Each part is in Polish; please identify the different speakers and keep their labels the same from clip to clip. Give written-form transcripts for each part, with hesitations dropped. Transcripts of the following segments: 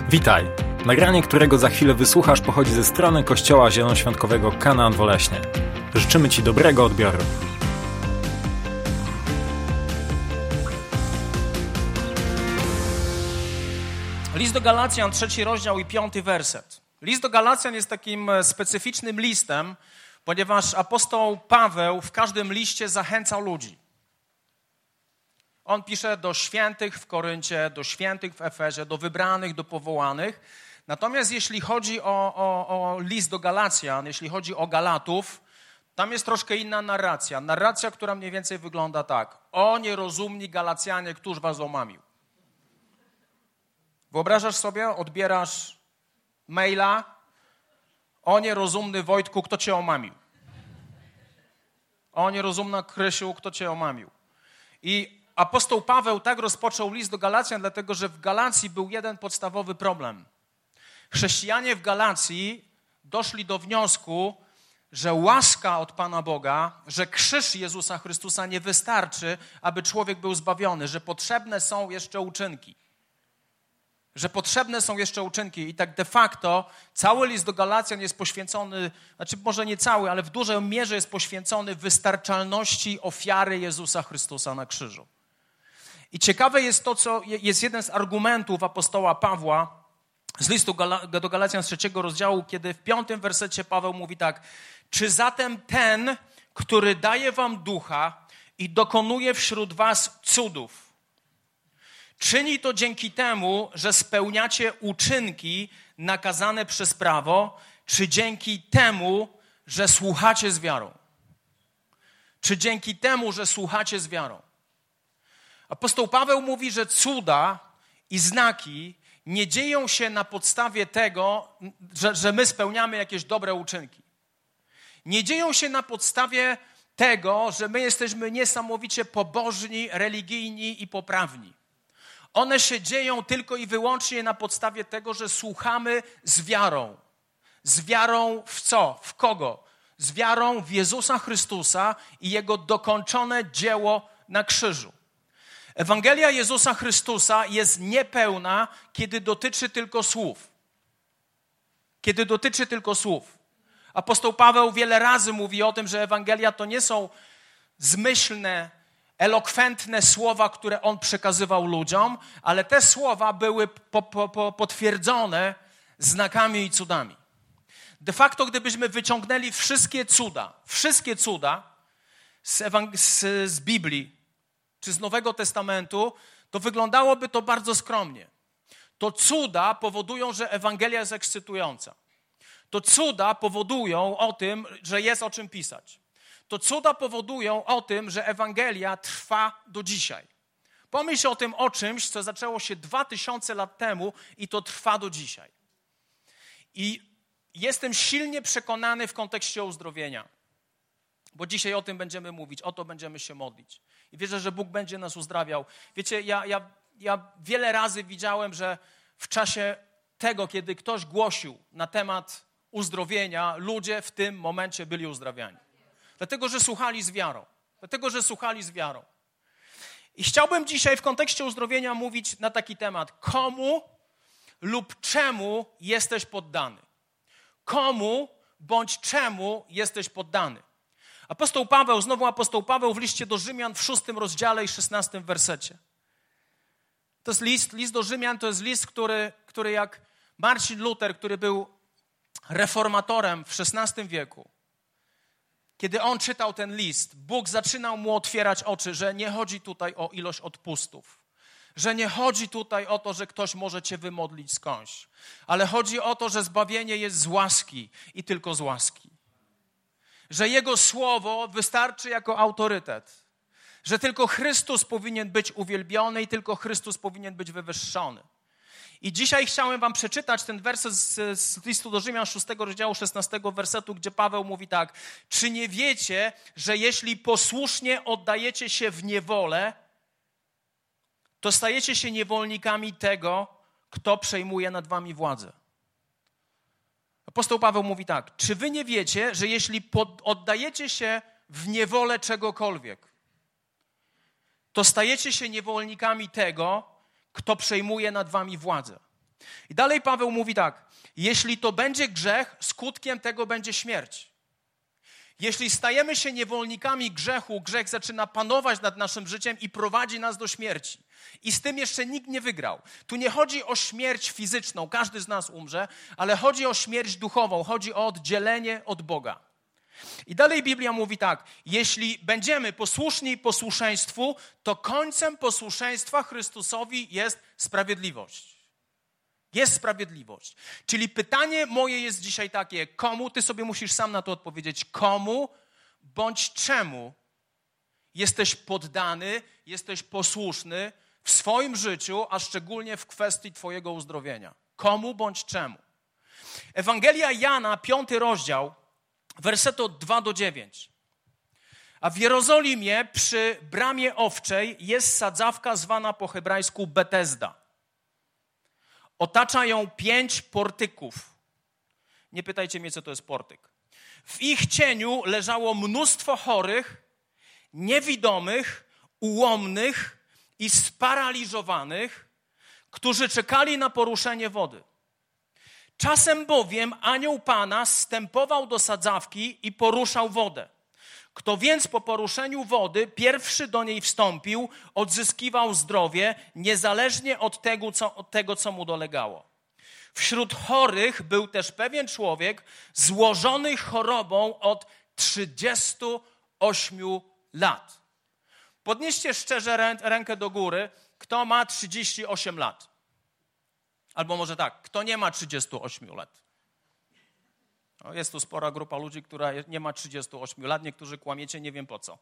Speaker 1: Witaj! Nagranie, którego za chwilę wysłuchasz, pochodzi ze strony Kościoła Zielonoświątkowego Kanaan Woleśnie. Życzymy Ci dobrego odbioru.
Speaker 2: List do Galacjan, 3 rozdział i 5 werset. List do Galacjan jest takim specyficznym listem, ponieważ apostoł Paweł w każdym liście zachęcał ludzi. On pisze do świętych w Koryncie, do świętych w Efezie, do wybranych, do powołanych. Natomiast jeśli chodzi o list do Galacjan, jeśli chodzi o Galatów, tam jest troszkę inna narracja. Narracja, która mniej więcej wygląda tak. O nierozumni Galacjanie, któż was omamił? Wyobrażasz sobie, odbierasz maila, o nierozumny Wojtku, kto cię omamił? O nierozumna Krysiu, kto cię omamił? I apostoł Paweł tak rozpoczął list do Galacjan, dlatego że w Galacji był jeden podstawowy problem. Chrześcijanie w Galacji doszli do wniosku, że łaska od Pana Boga, że krzyż Jezusa Chrystusa nie wystarczy, aby człowiek był zbawiony, że potrzebne są jeszcze uczynki. Że potrzebne są jeszcze uczynki i tak de facto cały list do Galacjan jest poświęcony, znaczy może nie cały, ale w dużej mierze jest poświęcony wystarczalności ofiary Jezusa Chrystusa na krzyżu. I ciekawe jest to, co jest jeden z argumentów apostoła Pawła z listu do Galacjan z 3 rozdziału, kiedy w 5 wersecie Paweł mówi tak: czy zatem ten, który daje wam ducha i dokonuje wśród was cudów, czyni to dzięki temu, że spełniacie uczynki nakazane przez prawo, czy dzięki temu, że słuchacie z wiarą? Czy dzięki temu, że słuchacie z wiarą? Apostoł Paweł mówi, że cuda i znaki nie dzieją się na podstawie tego, że my spełniamy jakieś dobre uczynki. Nie dzieją się na podstawie tego, że my jesteśmy niesamowicie pobożni, religijni i poprawni. One się dzieją tylko i wyłącznie na podstawie tego, że słuchamy z wiarą. Z wiarą w co? W kogo? Z wiarą w Jezusa Chrystusa i Jego dokończone dzieło na krzyżu. Ewangelia Jezusa Chrystusa jest niepełna, kiedy dotyczy tylko słów. Kiedy dotyczy tylko słów. Apostoł Paweł wiele razy mówi o tym, że Ewangelia to nie są zmyślne, elokwentne słowa, które on przekazywał ludziom, ale te słowa były potwierdzone znakami i cudami. De facto, gdybyśmy wyciągnęli wszystkie cuda z Biblii czy z Nowego Testamentu, to wyglądałoby to bardzo skromnie. To cuda powodują, że Ewangelia jest ekscytująca. To cuda powodują o tym, że jest o czym pisać. To cuda powodują o tym, że Ewangelia trwa do dzisiaj. Pomyśl o tym o czymś, co zaczęło się 2000 lat temu i to trwa do dzisiaj. I jestem silnie przekonany w kontekście uzdrowienia, bo dzisiaj o tym będziemy mówić, o to będziemy się modlić. I wierzę, że Bóg będzie nas uzdrawiał. Wiecie, ja wiele razy widziałem, że w czasie tego, kiedy ktoś głosił na temat uzdrowienia, ludzie w tym momencie byli uzdrawiani. Dlatego, że słuchali z wiarą. I chciałbym dzisiaj w kontekście uzdrowienia mówić na taki temat. Komu lub czemu jesteś poddany? Komu bądź czemu jesteś poddany? Apostoł Paweł w liście do Rzymian w 6 rozdziale i 16 wersecie. To jest list do Rzymian, to jest list, który jak Marcin Luther, który był reformatorem w XVI wieku, kiedy on czytał ten list, Bóg zaczynał mu otwierać oczy, że nie chodzi tutaj o ilość odpustów, że nie chodzi tutaj o to, że ktoś może cię wymodlić skądś, ale chodzi o to, że zbawienie jest z łaski i tylko z łaski. Że Jego słowo wystarczy jako autorytet, że tylko Chrystus powinien być uwielbiony i tylko Chrystus powinien być wywyższony. I dzisiaj chciałem wam przeczytać ten werset z listu do Rzymian 6 rozdziału 16 wersetu, gdzie Paweł mówi tak: czy nie wiecie, że jeśli posłusznie oddajecie się w niewolę, to stajecie się niewolnikami tego, kto przejmuje nad wami władzę? Apostoł Paweł mówi tak: czy wy nie wiecie, że jeśli oddajecie się w niewolę czegokolwiek, to stajecie się niewolnikami tego, kto przejmuje nad wami władzę? I dalej Paweł mówi tak, jeśli to będzie grzech, skutkiem tego będzie śmierć. Jeśli stajemy się niewolnikami grzechu, grzech zaczyna panować nad naszym życiem i prowadzi nas do śmierci. I z tym jeszcze nikt nie wygrał. Tu nie chodzi o śmierć fizyczną, każdy z nas umrze, ale chodzi o śmierć duchową, chodzi o oddzielenie od Boga. I dalej Biblia mówi tak, jeśli będziemy posłuszni posłuszeństwu, to końcem posłuszeństwa Chrystusowi jest sprawiedliwość. Jest sprawiedliwość. Czyli pytanie moje jest dzisiaj takie, komu, ty sobie musisz sam na to odpowiedzieć, komu bądź czemu jesteś poddany, jesteś posłuszny w swoim życiu, a szczególnie w kwestii twojego uzdrowienia. Komu bądź czemu. Ewangelia Jana, 5 rozdział, wersety od 2-9. A w Jerozolimie przy bramie owczej jest sadzawka zwana po hebrajsku Betesda. Otacza ją 5 portyków. Nie pytajcie mnie, co to jest portyk. W ich cieniu leżało mnóstwo chorych, niewidomych, ułomnych i sparaliżowanych, którzy czekali na poruszenie wody. Czasem bowiem anioł Pana zstępował do sadzawki i poruszał wodę. Kto więc po poruszeniu wody pierwszy do niej wstąpił, odzyskiwał zdrowie, niezależnie od tego, co mu dolegało. Wśród chorych był też pewien człowiek złożony chorobą od 38 lat. Podnieście szczerze rękę do góry, kto ma 38 lat. Albo może tak, kto nie ma 38 lat. No, jest tu spora grupa ludzi, która nie ma 38 lat, niektórzy kłamiecie, nie wiem po co.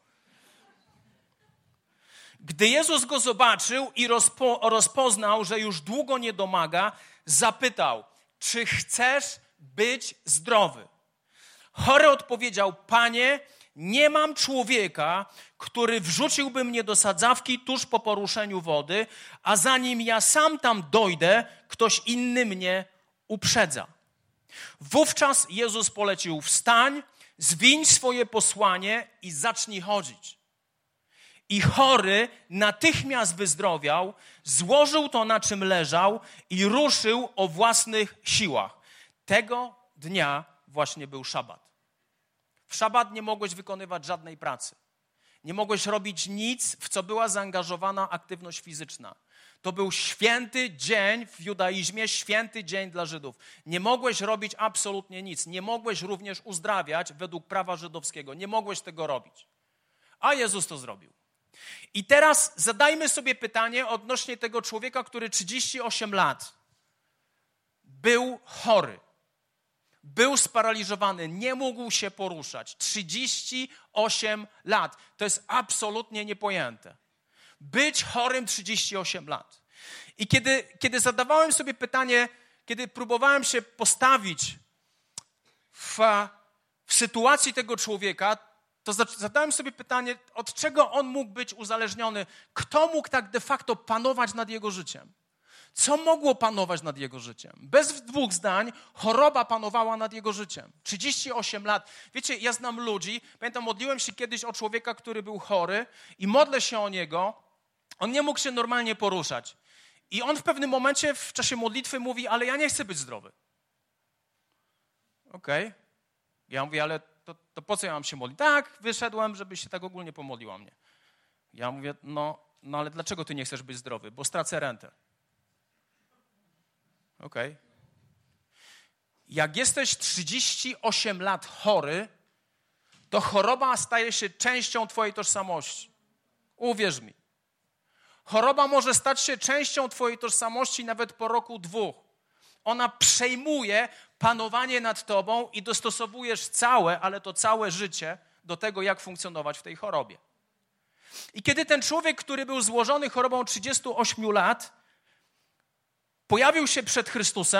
Speaker 2: Gdy Jezus go zobaczył i rozpoznał, że już długo nie domaga, zapytał, czy chcesz być zdrowy? Chory odpowiedział, Panie, nie mam człowieka, który wrzuciłby mnie do sadzawki tuż po poruszeniu wody, a zanim ja sam tam dojdę, ktoś inny mnie uprzedza. Wówczas Jezus polecił, wstań, zwiń swoje posłanie i zacznij chodzić. I chory natychmiast wyzdrowiał, złożył to, na czym leżał i ruszył o własnych siłach. Tego dnia właśnie był szabat. W szabat nie mogłeś wykonywać żadnej pracy. Nie mogłeś robić nic, w co była zaangażowana aktywność fizyczna. To był święty dzień w judaizmie, święty dzień dla Żydów. Nie mogłeś robić absolutnie nic. Nie mogłeś również uzdrawiać według prawa żydowskiego. Nie mogłeś tego robić. A Jezus to zrobił. I teraz zadajmy sobie pytanie odnośnie tego człowieka, który 38 lat był chory. Był sparaliżowany, nie mógł się poruszać. 38 lat. To jest absolutnie niepojęte. Być chorym 38 lat. I kiedy zadawałem sobie pytanie, kiedy próbowałem się postawić w sytuacji tego człowieka, to zadałem sobie pytanie, od czego on mógł być uzależniony? Kto mógł tak de facto panować nad jego życiem? Co mogło panować nad jego życiem? Bez dwóch zdań choroba panowała nad jego życiem. 38 lat. Wiecie, ja znam ludzi, pamiętam, modliłem się kiedyś o człowieka, który był chory i modlę się o niego. On nie mógł się normalnie poruszać. I on w pewnym momencie w czasie modlitwy mówi, ale ja nie chcę być zdrowy. Okej. Ja mówię, ale to po co ja mam się modlić? Tak, wyszedłem, żebyś się tak ogólnie pomodlił o mnie. Ja mówię, no ale dlaczego ty nie chcesz być zdrowy? Bo stracę rentę. Okej. Jak jesteś 38 lat chory, to choroba staje się częścią twojej tożsamości. Uwierz mi. Choroba może stać się częścią twojej tożsamości nawet po roku, 2. Ona przejmuje panowanie nad tobą i dostosowujesz całe życie do tego, jak funkcjonować w tej chorobie. I kiedy ten człowiek, który był złożony chorobą 38 lat, pojawił się przed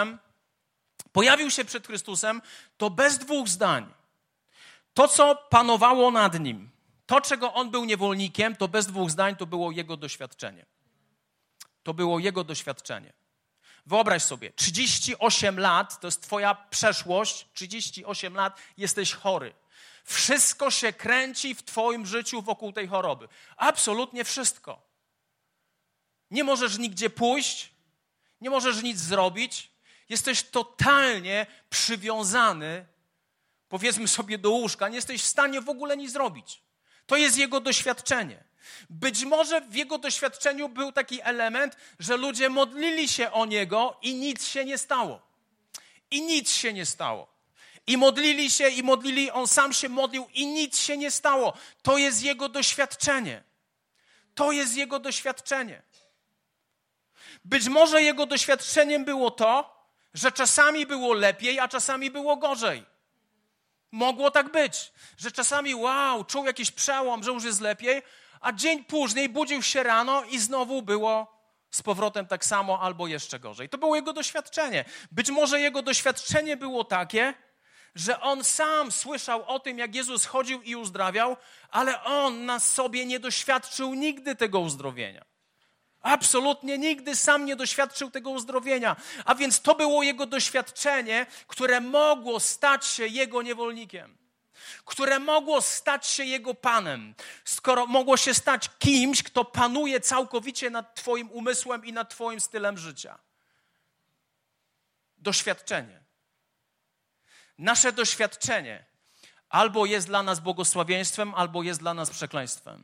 Speaker 2: Chrystusem, to bez dwóch zdań. To, co panowało nad nim, to, czego on był niewolnikiem, to bez dwóch zdań to było jego doświadczenie. To było jego doświadczenie. Wyobraź sobie, 38 lat to jest twoja przeszłość, 38 lat jesteś chory. Wszystko się kręci w twoim życiu wokół tej choroby. Absolutnie wszystko. Nie możesz nigdzie pójść, nie możesz nic zrobić, jesteś totalnie przywiązany, powiedzmy sobie, do łóżka, nie jesteś w stanie w ogóle nic zrobić. To jest jego doświadczenie. Być może w jego doświadczeniu był taki element, że ludzie modlili się o niego i nic się nie stało. I nic się nie stało. I modlili się, on sam się modlił i nic się nie stało. To jest jego doświadczenie. To jest jego doświadczenie. Być może jego doświadczeniem było to, że czasami było lepiej, a czasami było gorzej. Mogło tak być, że czasami czuł jakiś przełom, że już jest lepiej, a dzień później budził się rano i znowu było z powrotem tak samo albo jeszcze gorzej. To było jego doświadczenie. Być może jego doświadczenie było takie, że on sam słyszał o tym, jak Jezus chodził i uzdrawiał, ale on na sobie nie doświadczył nigdy tego uzdrowienia. Absolutnie nigdy sam nie doświadczył tego uzdrowienia. A więc to było jego doświadczenie, które mogło stać się jego niewolnikiem. Które mogło stać się jego panem. Skoro mogło się stać kimś, kto panuje całkowicie nad twoim umysłem i nad twoim stylem życia. Doświadczenie. Nasze doświadczenie albo jest dla nas błogosławieństwem, albo jest dla nas przekleństwem.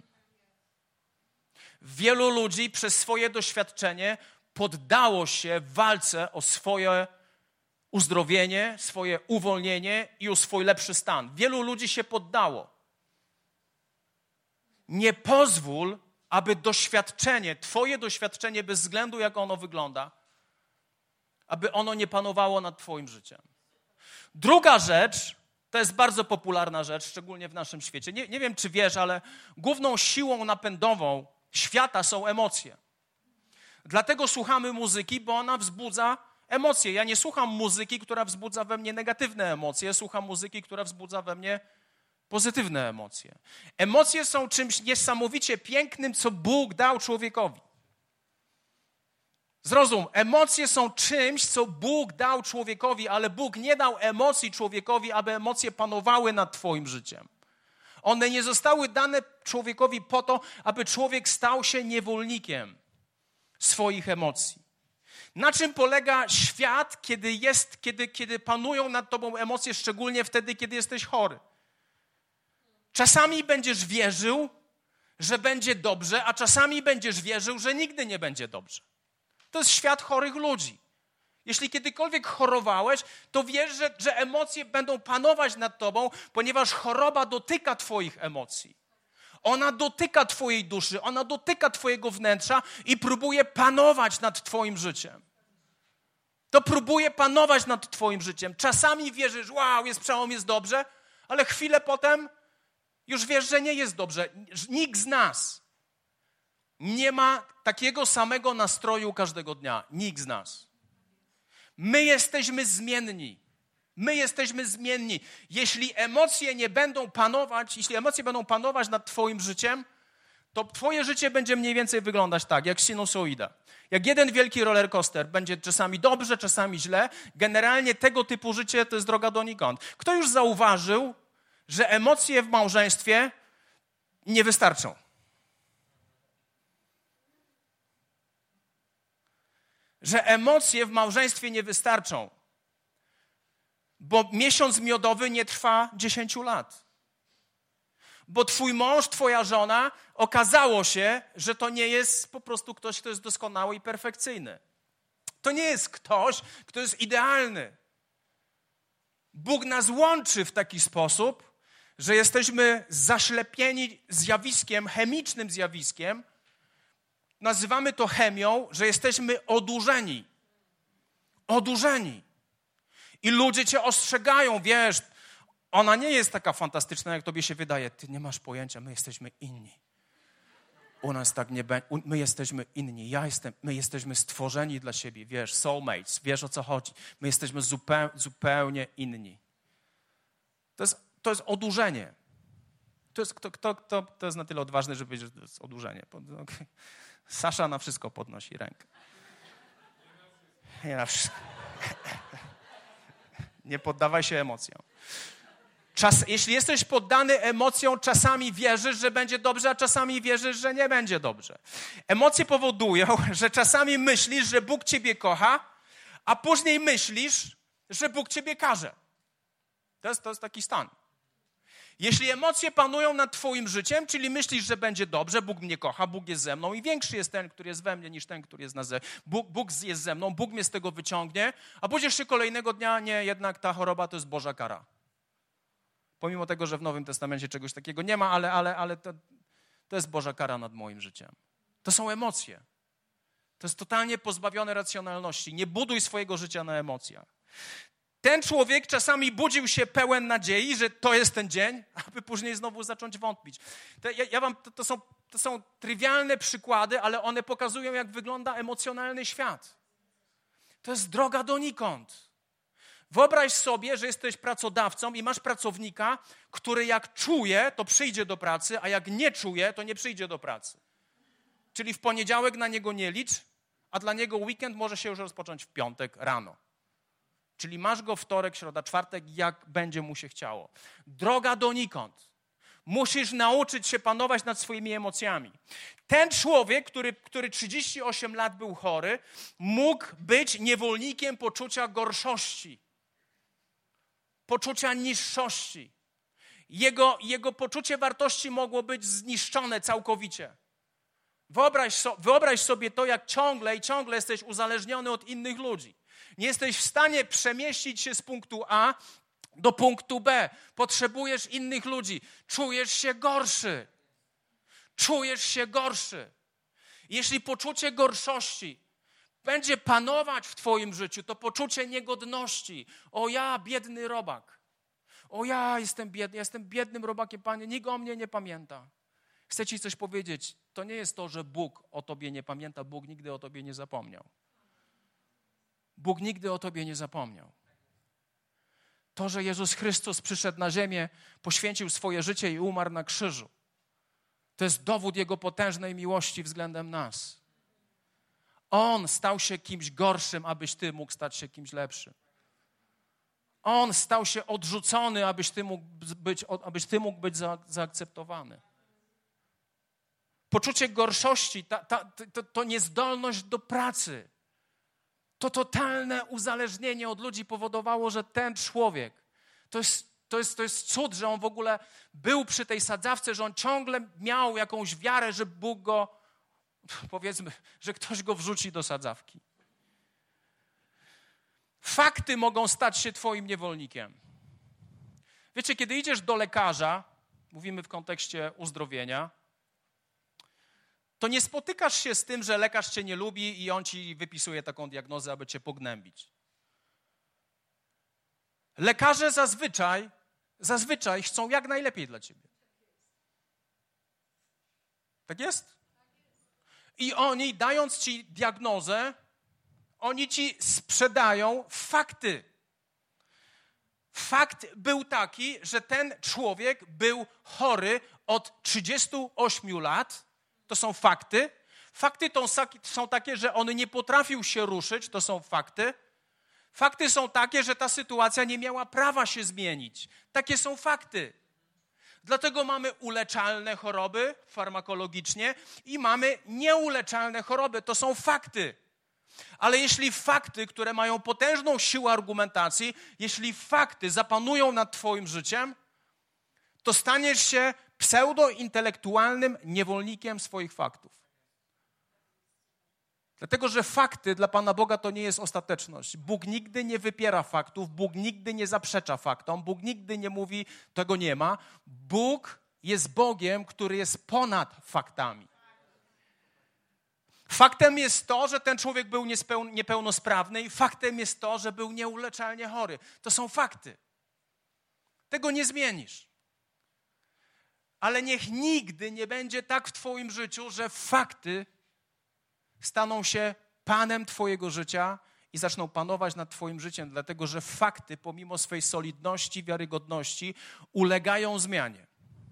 Speaker 2: Wielu ludzi przez swoje doświadczenie poddało się walce o swoje uzdrowienie, swoje uwolnienie i o swój lepszy stan. Wielu ludzi się poddało. Nie pozwól, aby doświadczenie, twoje doświadczenie, bez względu jak ono wygląda, aby ono nie panowało nad twoim życiem. Druga rzecz, to jest bardzo popularna rzecz, szczególnie w naszym świecie. Nie wiem, czy wiesz, ale główną siłą napędową świata są emocje. Dlatego słuchamy muzyki, bo ona wzbudza emocje. Ja nie słucham muzyki, która wzbudza we mnie negatywne emocje. Słucham muzyki, która wzbudza we mnie pozytywne emocje. Emocje są czymś niesamowicie pięknym, co Bóg dał człowiekowi. Zrozum, emocje są czymś, co Bóg dał człowiekowi, ale Bóg nie dał emocji człowiekowi, aby emocje panowały nad twoim życiem. One nie zostały dane człowiekowi po to, aby człowiek stał się niewolnikiem swoich emocji. Na czym polega świat, kiedy panują nad tobą emocje, szczególnie wtedy, kiedy jesteś chory? Czasami będziesz wierzył, że będzie dobrze, a czasami będziesz wierzył, że nigdy nie będzie dobrze. To jest świat chorych ludzi. Jeśli kiedykolwiek chorowałeś, to wiesz, że emocje będą panować nad tobą, ponieważ choroba dotyka twoich emocji. Ona dotyka twojej duszy, ona dotyka twojego wnętrza i próbuje panować nad twoim życiem. To próbuje panować nad twoim życiem. Czasami wierzysz, jest przełom, jest dobrze, ale chwilę potem już wiesz, że nie jest dobrze. Nikt z nas nie ma takiego samego nastroju każdego dnia. Nikt z nas. My jesteśmy zmienni. My jesteśmy zmienni. Jeśli emocje będą panować nad twoim życiem, to twoje życie będzie mniej więcej wyglądać tak, jak sinusoida. Jak jeden wielki roller coaster. Będzie czasami dobrze, czasami źle. Generalnie tego typu życie to jest droga donikąd. Kto już zauważył, że emocje w małżeństwie nie wystarczą? Że emocje w małżeństwie nie wystarczą. Bo miesiąc miodowy nie trwa 10 lat. Bo twój mąż, twoja żona, okazało się, że to nie jest po prostu ktoś, kto jest doskonały i perfekcyjny. To nie jest ktoś, kto jest idealny. Bóg nas łączy w taki sposób, że jesteśmy zaślepieni zjawiskiem, chemicznym zjawiskiem. Nazywamy to chemią, że jesteśmy odurzeni. Odurzeni. I ludzie cię ostrzegają, wiesz, ona nie jest taka fantastyczna, jak tobie się wydaje. Ty nie masz pojęcia, my jesteśmy inni. U nas tak nie będzie, my jesteśmy inni. My jesteśmy stworzeni dla siebie, wiesz, soulmates, wiesz o co chodzi. My jesteśmy zupełnie inni. To jest odurzenie. To jest na tyle odważny, żeby powiedzieć, że to jest odurzenie. Okay. Sasza na wszystko podnosi rękę. Nie na wszystko. Nie poddawaj się emocjom. Jeśli jesteś poddany emocjom, czasami wierzysz, że będzie dobrze, a czasami wierzysz, że nie będzie dobrze. Emocje powodują, że czasami myślisz, że Bóg ciebie kocha, a później myślisz, że Bóg ciebie karze. To jest taki stan. Jeśli emocje panują nad twoim życiem, czyli myślisz, że będzie dobrze, Bóg mnie kocha, Bóg jest ze mną i większy jest ten, który jest we mnie, niż ten, który jest na zewnątrz. Bóg jest ze mną, Bóg mnie z tego wyciągnie, a budzisz się kolejnego dnia, nie, jednak ta choroba to jest Boża kara. Pomimo tego, że w Nowym Testamencie czegoś takiego nie ma, ale to jest Boża kara nad moim życiem. To są emocje. To jest totalnie pozbawione racjonalności. Nie buduj swojego życia na emocjach. Ten człowiek czasami budził się pełen nadziei, że to jest ten dzień, aby później znowu zacząć wątpić. To są trywialne przykłady, ale one pokazują, jak wygląda emocjonalny świat. To jest droga donikąd. Wyobraź sobie, że jesteś pracodawcą i masz pracownika, który jak czuje, to przyjdzie do pracy, a jak nie czuje, to nie przyjdzie do pracy. Czyli w poniedziałek na niego nie licz, a dla niego weekend może się już rozpocząć w piątek rano. Czyli masz go wtorek, środa, czwartek, jak będzie mu się chciało. Droga donikąd. Musisz nauczyć się panować nad swoimi emocjami. Ten człowiek, który 38 lat był chory, mógł być niewolnikiem poczucia gorszości, poczucia niższości. Jego poczucie wartości mogło być zniszczone całkowicie. Wyobraź sobie to, jak ciągle jesteś uzależniony od innych ludzi. Nie jesteś w stanie przemieścić się z punktu A do punktu B. Potrzebujesz innych ludzi. Czujesz się gorszy. Czujesz się gorszy. Jeśli poczucie gorszości będzie panować w twoim życiu, to poczucie niegodności. O ja, biedny robak. O ja, jestem biednym robakiem, Panie, nikt o mnie nie pamięta. Chcę ci coś powiedzieć. To nie jest to, że Bóg o tobie nie pamięta. Bóg nigdy o tobie nie zapomniał. Bóg nigdy o tobie nie zapomniał. To, że Jezus Chrystus przyszedł na ziemię, poświęcił swoje życie i umarł na krzyżu, to jest dowód Jego potężnej miłości względem nas. On stał się kimś gorszym, abyś ty mógł stać się kimś lepszym. On stał się odrzucony, abyś ty mógł być zaakceptowany. Poczucie gorszości, to niezdolność do pracy, to totalne uzależnienie od ludzi powodowało, że ten człowiek, to jest cud, że on w ogóle był przy tej sadzawce, że on ciągle miał jakąś wiarę, że Bóg go, powiedzmy, że ktoś go wrzuci do sadzawki. Fakty mogą stać się twoim niewolnikiem. Wiecie, kiedy idziesz do lekarza, mówimy w kontekście uzdrowienia, to nie spotykasz się z tym, że lekarz cię nie lubi i on ci wypisuje taką diagnozę, aby cię pognębić. Lekarze zazwyczaj chcą jak najlepiej dla ciebie. Tak jest? I oni, dając ci diagnozę, oni ci sprzedają fakty. Fakt był taki, że ten człowiek był chory od 38 lat. To są fakty. Fakty są takie, że on nie potrafił się ruszyć. To są fakty. Fakty są takie, że ta sytuacja nie miała prawa się zmienić. Takie są fakty. Dlatego mamy uleczalne choroby farmakologicznie i mamy nieuleczalne choroby. To są fakty. Ale jeśli fakty, które mają potężną siłę argumentacji, jeśli fakty zapanują nad twoim życiem, to staniesz się pseudointelektualnym niewolnikiem swoich faktów. Dlatego, że fakty dla Pana Boga to nie jest ostateczność. Bóg nigdy nie wypiera faktów, Bóg nigdy nie zaprzecza faktom, Bóg nigdy nie mówi, tego nie ma. Bóg jest Bogiem, który jest ponad faktami. Faktem jest to, że ten człowiek był niepełnosprawny i faktem jest to, że był nieuleczalnie chory. To są fakty. Tego nie zmienisz. Ale niech nigdy nie będzie tak w twoim życiu, że fakty staną się panem twojego życia i zaczną panować nad twoim życiem, dlatego że fakty, pomimo swej solidności, wiarygodności, ulegają zmianie.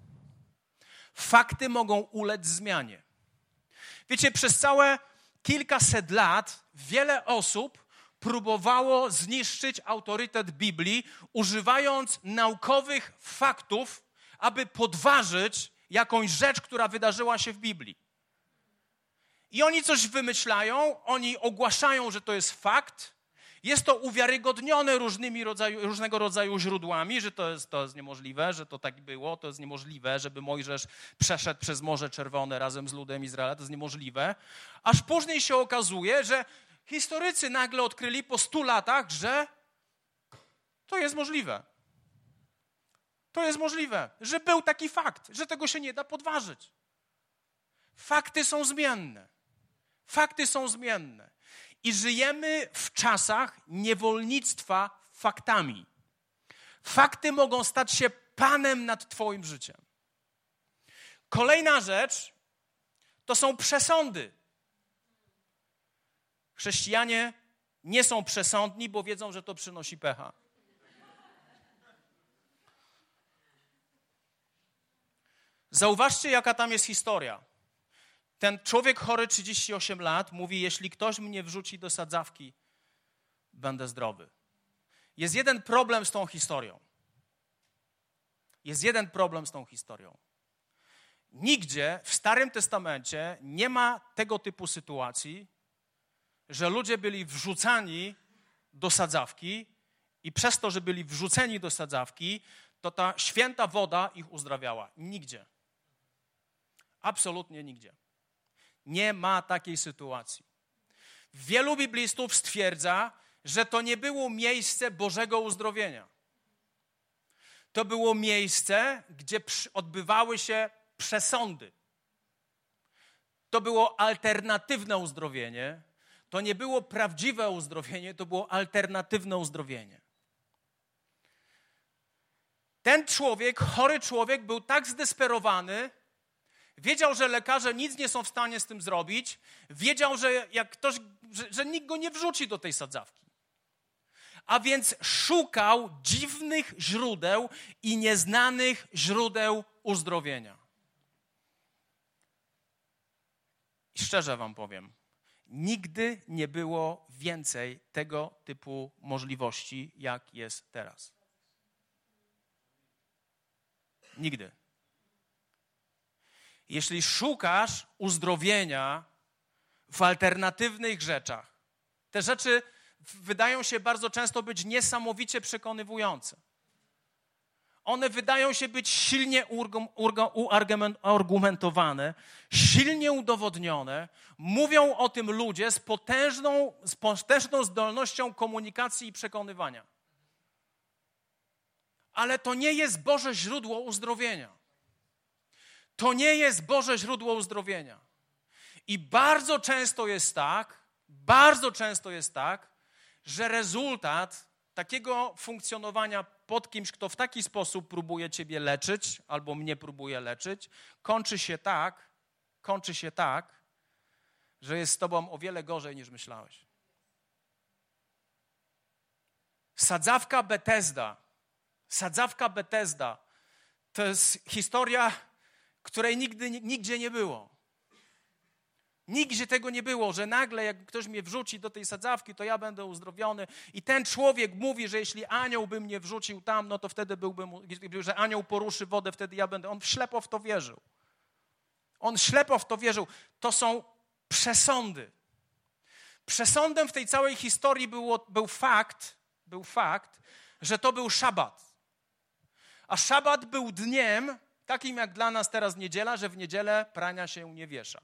Speaker 2: Fakty mogą ulec zmianie. Wiecie, przez całe kilkaset lat wiele osób próbowało zniszczyć autorytet Biblii, używając naukowych faktów, aby podważyć jakąś rzecz, która wydarzyła się w Biblii. I oni coś wymyślają, oni ogłaszają, że to jest fakt. Jest to uwiarygodnione różnego rodzaju źródłami, że to jest niemożliwe, że to tak było, to jest niemożliwe, żeby Mojżesz przeszedł przez Morze Czerwone razem z ludem Izraela, to jest niemożliwe. Aż później się okazuje, że historycy nagle odkryli po 100 latach, że to jest możliwe. To jest możliwe, że był taki fakt, że tego się nie da podważyć. Fakty są zmienne. Fakty są zmienne. I żyjemy w czasach niewolnictwa faktami. Fakty mogą stać się panem nad twoim życiem. Kolejna rzecz to są przesądy. Chrześcijanie nie są przesądni, bo wiedzą, że to przynosi pecha. Zauważcie, jaka tam jest historia. Ten człowiek chory 38 lat mówi, jeśli ktoś mnie wrzuci do sadzawki, będę zdrowy. Jest jeden problem z tą historią. Jest jeden problem z tą historią. Nigdzie w Starym Testamencie nie ma tego typu sytuacji, że ludzie byli wrzucani do sadzawki i przez to, że byli wrzuceni do sadzawki, to ta święta woda ich uzdrawiała. Nigdzie. Absolutnie nigdzie. Nie ma takiej sytuacji. Wielu biblistów stwierdza, że to nie było miejsce Bożego uzdrowienia. To było miejsce, gdzie odbywały się przesądy. To było alternatywne uzdrowienie. To nie było prawdziwe uzdrowienie, to było alternatywne uzdrowienie. Ten człowiek, chory człowiek, był tak zdesperowany, wiedział, że lekarze nic nie są w stanie z tym zrobić. Wiedział, że że nikt go nie wrzuci do tej sadzawki. A więc szukał dziwnych źródeł i nieznanych źródeł uzdrowienia. I szczerze wam powiem, nigdy nie było więcej tego typu możliwości, jak jest teraz. Nigdy. Jeśli szukasz uzdrowienia w alternatywnych rzeczach, te rzeczy wydają się bardzo często być niesamowicie przekonywujące. One wydają się być silnie uargumentowane, silnie udowodnione. Mówią o tym ludzie z potężną zdolnością komunikacji i przekonywania. Ale to nie jest Boże źródło uzdrowienia. To nie jest Boże źródło uzdrowienia. I bardzo często jest tak, że rezultat takiego funkcjonowania pod kimś, kto w taki sposób próbuje ciebie leczyć albo mnie próbuje leczyć, kończy się tak, że jest z tobą o wiele gorzej niż myślałeś. Sadzawka Betesda to jest historia, której nigdzie nie było. Nigdzie tego nie było, że nagle jak ktoś mnie wrzuci do tej sadzawki, to ja będę uzdrowiony. I ten człowiek mówi, że jeśli anioł by mnie wrzucił tam, no to wtedy że anioł poruszy wodę, wtedy ja będę. On ślepo w to wierzył. To są przesądy. Przesądem w tej całej historii był fakt, że to był szabat. A szabat był dniem, takim jak dla nas teraz niedziela, że w niedzielę prania się nie wiesza.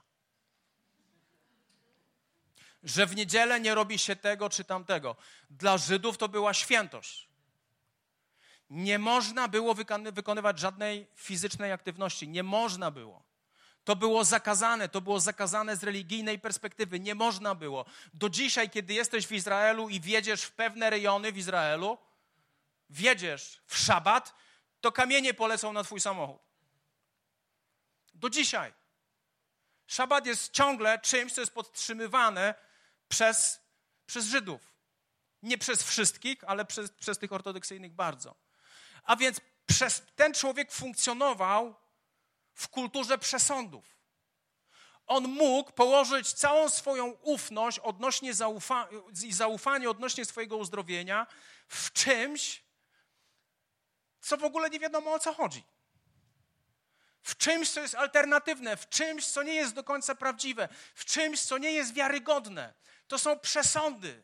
Speaker 2: Że w niedzielę nie robi się tego czy tamtego. Dla Żydów to była świętość. Nie można było wykonywać żadnej fizycznej aktywności. Nie można było. To było zakazane z religijnej perspektywy. Nie można było. Do dzisiaj, kiedy jesteś w Izraelu i wjedziesz w pewne rejony w Izraelu, wjedziesz w szabat, to kamienie polecą na twój samochód. Do dzisiaj. Szabat jest ciągle czymś, co jest podtrzymywane przez Żydów. Nie przez wszystkich, ale przez tych ortodoksyjnych bardzo. A więc ten człowiek funkcjonował w kulturze przesądów. on mógł położyć całą swoją ufność odnośnie zaufanie odnośnie swojego uzdrowienia w czymś, co w ogóle nie wiadomo, o co chodzi. W czymś, co jest alternatywne, w czymś, co nie jest do końca prawdziwe, w czymś, co nie jest wiarygodne. To są przesądy.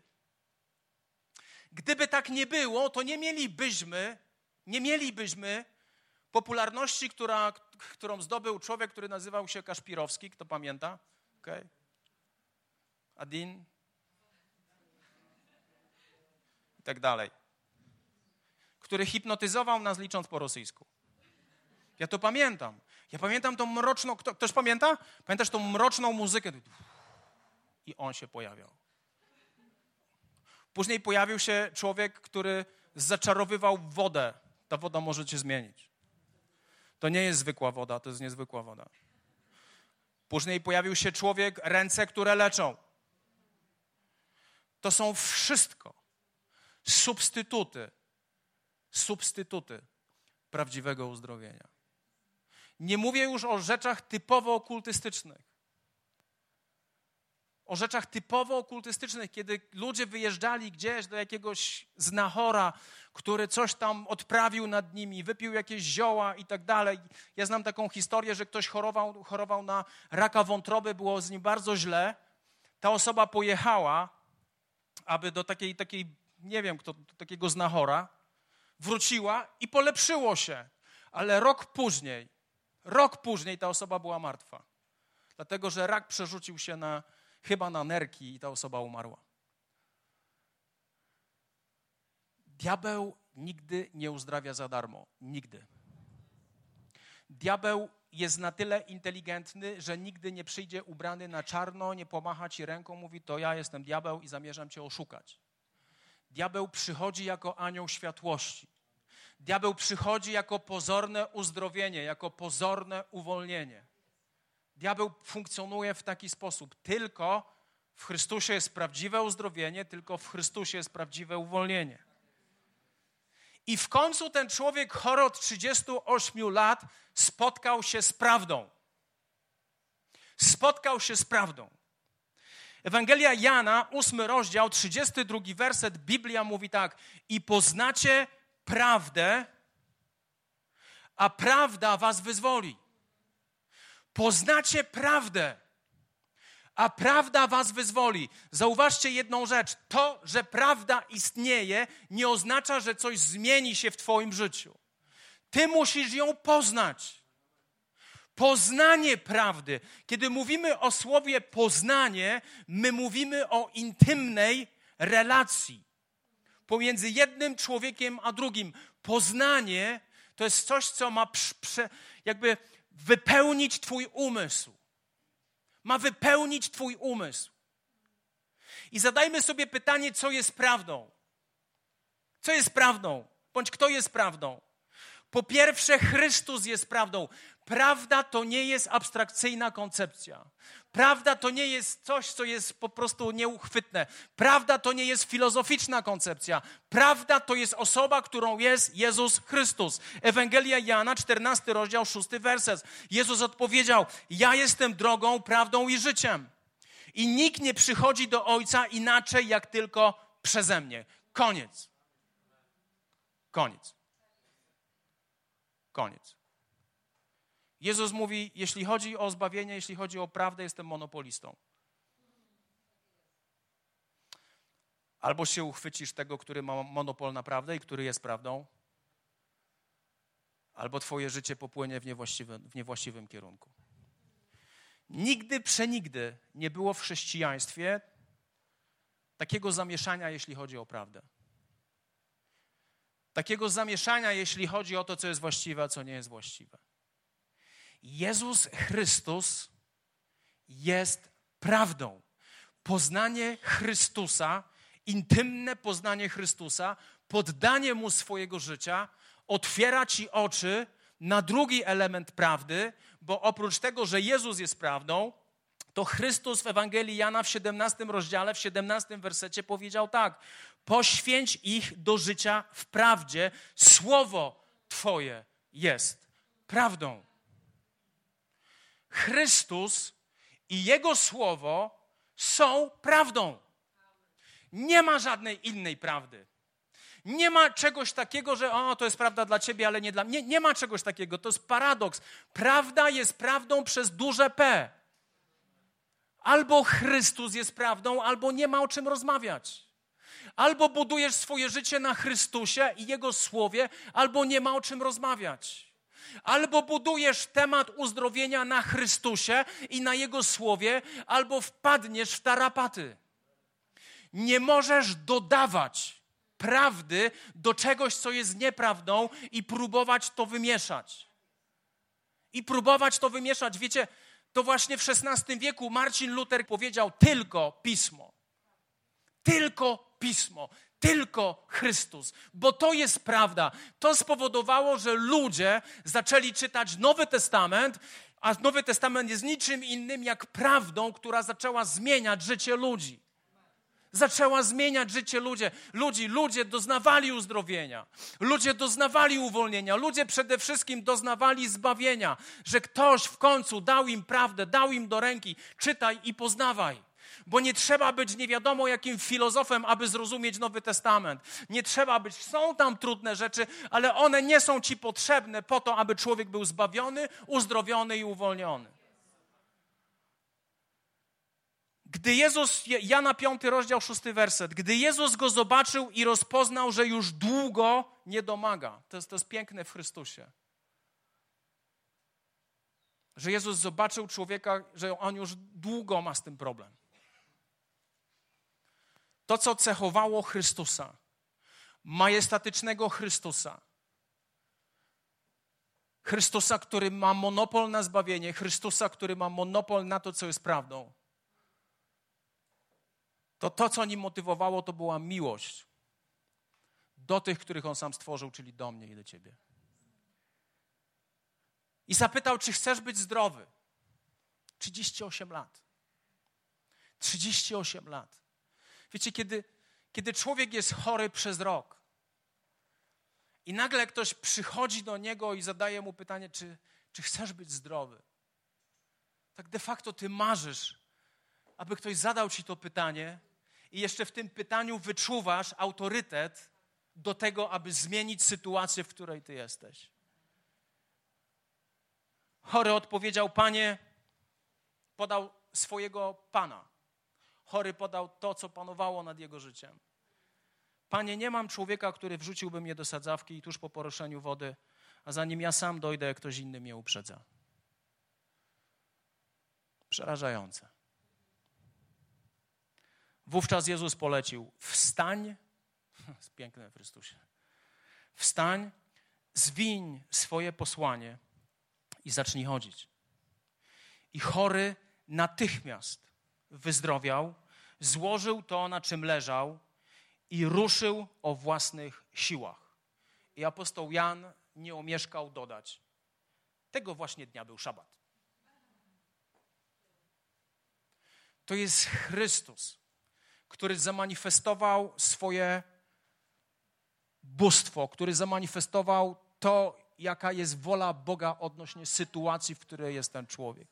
Speaker 2: Gdyby tak nie było, to nie mielibyśmy popularności, którą zdobył człowiek, który nazywał się Kaszpirowski. Kto pamięta? Okay. Adin. I tak dalej. Który hipnotyzował nas, licząc po rosyjsku. Ja to pamiętam. Ja pamiętam tą mroczną... Ktoś pamięta? Pamiętasz tą mroczną muzykę? I on się pojawiał. Później pojawił się człowiek, który zaczarowywał wodę. Ta woda może cię zmienić. To nie jest zwykła woda, to jest niezwykła woda. Później pojawił się człowiek, ręce, które leczą. To są wszystko substytuty prawdziwego uzdrowienia. Nie mówię już o rzeczach typowo okultystycznych. O rzeczach typowo okultystycznych, kiedy ludzie wyjeżdżali gdzieś do jakiegoś znachora, który coś tam odprawił nad nimi, wypił jakieś zioła i tak dalej. Ja znam taką historię, że ktoś chorował na raka wątroby, było z nim bardzo źle. Ta osoba pojechała, aby do takiej nie wiem kto, do takiego znachora, wróciła i polepszyło się. Ale rok później ta osoba była martwa. Dlatego, że rak przerzucił się chyba na nerki i ta osoba umarła. Diabeł nigdy nie uzdrawia za darmo. Nigdy. Diabeł jest na tyle inteligentny, że nigdy nie przyjdzie ubrany na czarno, nie pomacha ci ręką, mówi, to ja jestem diabeł i zamierzam cię oszukać. Diabeł przychodzi jako anioł światłości. Diabeł przychodzi jako pozorne uzdrowienie, jako pozorne uwolnienie. Diabeł funkcjonuje w taki sposób. Tylko w Chrystusie jest prawdziwe uzdrowienie, tylko w Chrystusie jest prawdziwe uwolnienie. I w końcu ten człowiek chory od 38 lat spotkał się z prawdą. Spotkał się z prawdą. Ewangelia Jana, 8 rozdział, 32 werset, Biblia mówi tak. I poznacie prawdę, a prawda was wyzwoli. Poznacie prawdę, a prawda was wyzwoli. Zauważcie jedną rzecz. To, że prawda istnieje, nie oznacza, że coś zmieni się w twoim życiu. Ty musisz ją poznać. Poznanie prawdy. Kiedy mówimy o słowie poznanie, my mówimy o intymnej relacji pomiędzy jednym człowiekiem a drugim. Poznanie to jest coś, co ma jakby wypełnić twój umysł. Ma wypełnić twój umysł. I zadajmy sobie pytanie, co jest prawdą? Co jest prawdą? Bądź kto jest prawdą? Po pierwsze, Chrystus jest prawdą. Prawda to nie jest abstrakcyjna koncepcja. Prawda to nie jest coś, co jest po prostu nieuchwytne. Prawda to nie jest filozoficzna koncepcja. Prawda to jest osoba, którą jest Jezus Chrystus. Ewangelia Jana, 14 rozdział, 6 werset. Jezus odpowiedział, ja jestem drogą, prawdą i życiem. I nikt nie przychodzi do Ojca inaczej, jak tylko przeze mnie. Koniec. Koniec. Koniec. Jezus mówi, jeśli chodzi o zbawienie, jeśli chodzi o prawdę, jestem monopolistą. Albo się uchwycisz tego, który ma monopol na prawdę i który jest prawdą, albo twoje życie popłynie w niewłaściwym kierunku. Nigdy, przenigdy nie było w chrześcijaństwie takiego zamieszania, jeśli chodzi o prawdę. Takiego zamieszania, jeśli chodzi o to, co jest właściwe, a co nie jest właściwe. Jezus Chrystus jest prawdą. Poznanie Chrystusa, intymne poznanie Chrystusa, poddanie Mu swojego życia otwiera ci oczy na drugi element prawdy, bo oprócz tego, że Jezus jest prawdą, to Chrystus w Ewangelii Jana w 17 rozdziale, w 17 wersecie powiedział tak. Poświęć ich do życia w prawdzie. Słowo Twoje jest prawdą. Chrystus i Jego słowo są prawdą. Nie ma żadnej innej prawdy. Nie ma czegoś takiego, że to jest prawda dla ciebie, ale nie dla mnie. Nie ma czegoś takiego. To jest paradoks. Prawda jest prawdą przez duże P. Albo Chrystus jest prawdą, albo nie ma o czym rozmawiać. Albo budujesz swoje życie na Chrystusie i Jego słowie, albo nie ma o czym rozmawiać. Albo budujesz temat uzdrowienia na Chrystusie i na Jego słowie, albo wpadniesz w tarapaty. Nie możesz dodawać prawdy do czegoś, co jest nieprawdą i próbować to wymieszać. Wiecie, to właśnie w XVI wieku Marcin Luther powiedział tylko Pismo. Tylko Pismo. Tylko Chrystus. Bo to jest prawda. To spowodowało, że ludzie zaczęli czytać Nowy Testament, a Nowy Testament jest niczym innym jak prawdą, która zaczęła zmieniać życie ludzi. Ludzie doznawali uzdrowienia. Ludzie doznawali uwolnienia. Ludzie przede wszystkim doznawali zbawienia. Że ktoś w końcu dał im prawdę, dał im do ręki. Czytaj i poznawaj. Bo nie trzeba być nie wiadomo jakim filozofem, aby zrozumieć Nowy Testament. Nie trzeba być, są tam trudne rzeczy, ale one nie są ci potrzebne po to, aby człowiek był zbawiony, uzdrowiony i uwolniony. Gdy Jezus, Jana 5 rozdział 6 werset, gdy Jezus go zobaczył i rozpoznał, że już długo nie domaga. To jest piękne w Chrystusie. Że Jezus zobaczył człowieka, że on już długo ma z tym problem. To, co cechowało Chrystusa, majestatycznego Chrystusa, który ma monopol na zbawienie, Chrystusa, który ma monopol na to, co jest prawdą, to, co nim motywowało, to była miłość do tych, których on sam stworzył, czyli do mnie i do ciebie. I zapytał, czy chcesz być zdrowy? 38 lat. 38 lat. Wiecie, kiedy człowiek jest chory przez rok i nagle ktoś przychodzi do niego i zadaje mu pytanie, czy chcesz być zdrowy? Tak de facto ty marzysz, aby ktoś zadał ci to pytanie i jeszcze w tym pytaniu wyczuwasz autorytet do tego, aby zmienić sytuację, w której ty jesteś. Chory odpowiedział, Panie, podał swojego Pana. Chory podał to, co panowało nad jego życiem. Panie, nie mam człowieka, który wrzuciłby mnie do sadzawki i tuż po poruszeniu wody, a zanim ja sam dojdę, ktoś inny mnie uprzedza. Przerażające. Wówczas Jezus polecił, wstań, jest piękne w Chrystusie, wstań, zwiń swoje posłanie i zacznij chodzić. I chory natychmiast wyzdrowiał, złożył to, na czym leżał i ruszył o własnych siłach. I apostoł Jan nie omieszkał dodać, tego właśnie dnia był szabat. To jest Chrystus, który zamanifestował swoje bóstwo, który zamanifestował to, jaka jest wola Boga odnośnie sytuacji, w której jest ten człowiek.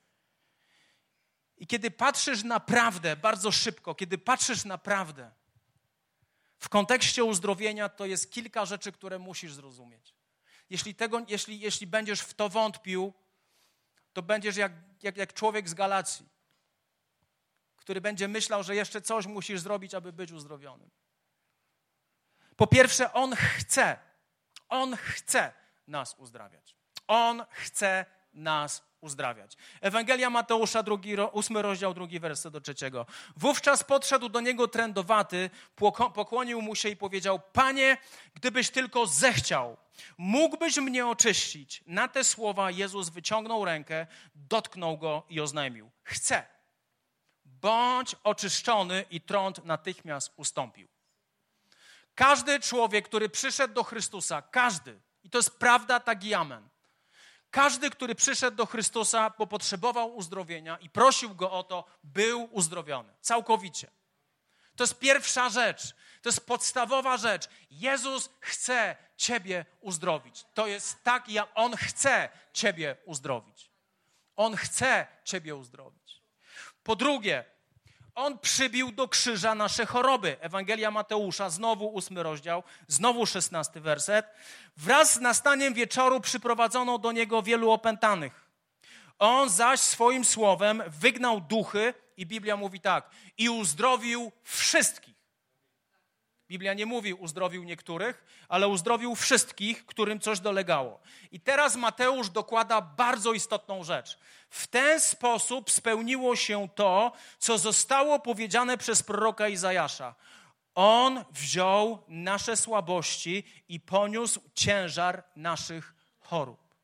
Speaker 2: I kiedy patrzysz na prawdę, bardzo szybko, kiedy patrzysz na prawdę, w kontekście uzdrowienia, to jest kilka rzeczy, które musisz zrozumieć. Jeśli będziesz w to wątpił, to będziesz jak człowiek z Galacji, który będzie myślał, że jeszcze coś musisz zrobić, aby być uzdrowionym. Po pierwsze, On chce nas uzdrawiać. On chce nas uzdrawiać. Ewangelia Mateusza, 8 rozdział, 2 werset do 3. Wówczas podszedł do niego trędowaty, pokłonił mu się i powiedział, Panie, gdybyś tylko zechciał, mógłbyś mnie oczyścić. Na te słowa Jezus wyciągnął rękę, dotknął go i oznajmił, chcę. Bądź oczyszczony i trąd natychmiast ustąpił. Każdy człowiek, który przyszedł do Chrystusa, każdy, i to jest prawda, tak i amen. Każdy, który przyszedł do Chrystusa, bo potrzebował uzdrowienia i prosił Go o to, był uzdrowiony. Całkowicie. To jest pierwsza rzecz. To jest podstawowa rzecz. Jezus chce ciebie uzdrowić. To jest tak, jak On chce ciebie uzdrowić. On chce ciebie uzdrowić. Po drugie, on przybił do krzyża nasze choroby. Ewangelia Mateusza, znowu 8 rozdział, znowu 16 werset. Wraz z nastaniem wieczoru przyprowadzono do niego wielu opętanych. On zaś swoim słowem wygnał duchy i Biblia mówi tak, i uzdrowił wszystkich. Biblia nie mówi uzdrowił niektórych, ale uzdrowił wszystkich, którym coś dolegało. I teraz Mateusz dokłada bardzo istotną rzecz. W ten sposób spełniło się to, co zostało powiedziane przez proroka Izajasza. On wziął nasze słabości i poniósł ciężar naszych chorób.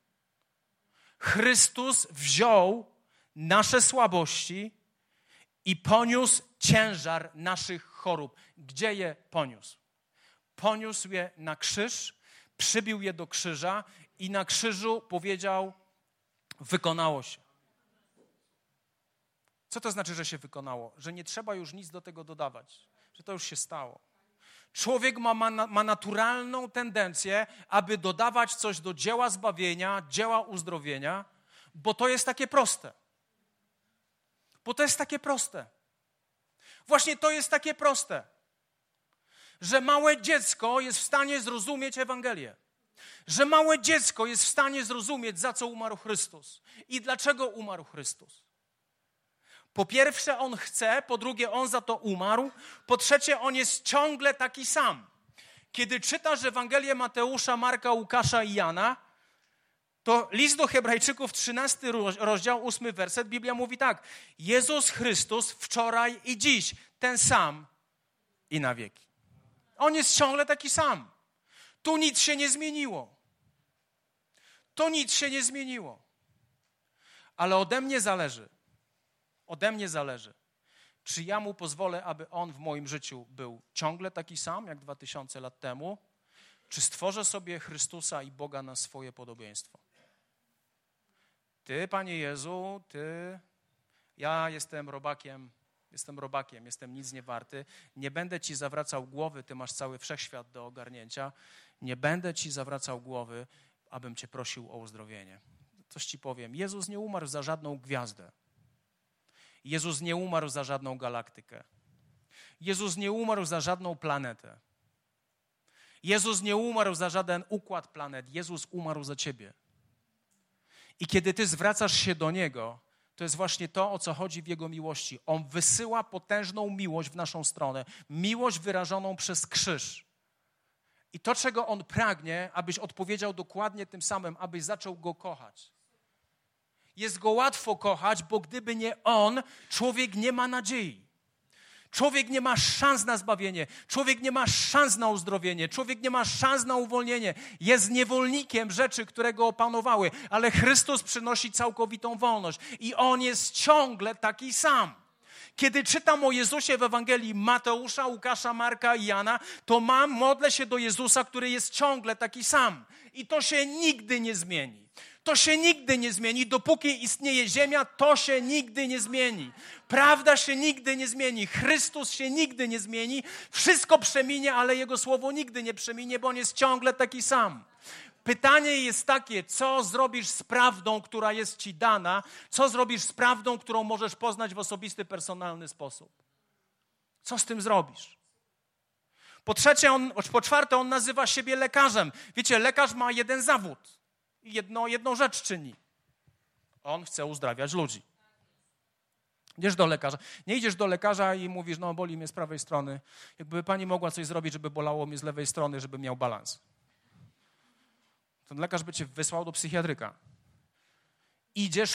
Speaker 2: Chrystus wziął nasze słabości i poniósł ciężar naszych chorób. Gdzie je poniósł? Poniósł je na krzyż, przybił je do krzyża i na krzyżu powiedział, wykonało się. Co to znaczy, że się wykonało? Że nie trzeba już nic do tego dodawać, że to już się stało. Człowiek ma naturalną tendencję, aby dodawać coś do dzieła zbawienia, dzieła uzdrowienia, bo to jest takie proste. Bo to jest takie proste. Właśnie to jest takie proste, że małe dziecko jest w stanie zrozumieć Ewangelię. Że małe dziecko jest w stanie zrozumieć, za co umarł Chrystus i dlaczego umarł Chrystus. Po pierwsze, on chce, po drugie, on za to umarł, po trzecie, on jest ciągle taki sam. Kiedy czytasz Ewangelię Mateusza, Marka, Łukasza i Jana, to list do Hebrajczyków, 13 rozdział, 8 werset, Biblia mówi tak. Jezus Chrystus wczoraj i dziś, ten sam i na wieki. On jest ciągle taki sam. Tu nic się nie zmieniło. To nic się nie zmieniło. Ale ode mnie zależy, czy ja mu pozwolę, aby on w moim życiu był ciągle taki sam, jak 2000 lat temu, czy stworzę sobie Chrystusa i Boga na swoje podobieństwo. Ty, Panie Jezu, ja jestem robakiem, jestem nic nie warty, nie będę Ci zawracał głowy, Ty masz cały wszechświat do ogarnięcia, nie będę Ci zawracał głowy, abym Cię prosił o uzdrowienie. Coś Ci powiem, Jezus nie umarł za żadną gwiazdę. Jezus nie umarł za żadną galaktykę. Jezus nie umarł za żadną planetę. Jezus nie umarł za żaden układ planet. Jezus umarł za ciebie. I kiedy ty zwracasz się do Niego, to jest właśnie to, o co chodzi w Jego miłości. On wysyła potężną miłość w naszą stronę. Miłość wyrażoną przez krzyż. I to, czego On pragnie, abyś odpowiedział dokładnie tym samym, abyś zaczął Go kochać. Jest Go łatwo kochać, bo gdyby nie On, człowiek nie ma nadziei. Człowiek nie ma szans na zbawienie. Człowiek nie ma szans na uzdrowienie. Człowiek nie ma szans na uwolnienie. Jest niewolnikiem rzeczy, które go opanowały. Ale Chrystus przynosi całkowitą wolność. I On jest ciągle taki sam. Kiedy czytam o Jezusie w Ewangelii Mateusza, Łukasza, Marka i Jana, to modlę się do Jezusa, który jest ciągle taki sam. I to się nigdy nie zmieni. To się nigdy nie zmieni. Dopóki istnieje ziemia, to się nigdy nie zmieni. Prawda się nigdy nie zmieni. Chrystus się nigdy nie zmieni. Wszystko przeminie, ale Jego słowo nigdy nie przeminie, bo On jest ciągle taki sam. Pytanie jest takie, co zrobisz z prawdą, która jest ci dana? Co zrobisz z prawdą, którą możesz poznać w osobisty, personalny sposób? Co z tym zrobisz? Po czwarte, on nazywa siebie lekarzem. Wiecie, lekarz ma jeden zawód. Jedną rzecz czyni. On chce uzdrawiać ludzi. Idziesz do lekarza. Nie idziesz do lekarza i mówisz, no boli mnie z prawej strony. Jakby pani mogła coś zrobić, żeby bolało mnie z lewej strony, żeby miał balans. Ten lekarz by cię wysłał do psychiatryka. Idziesz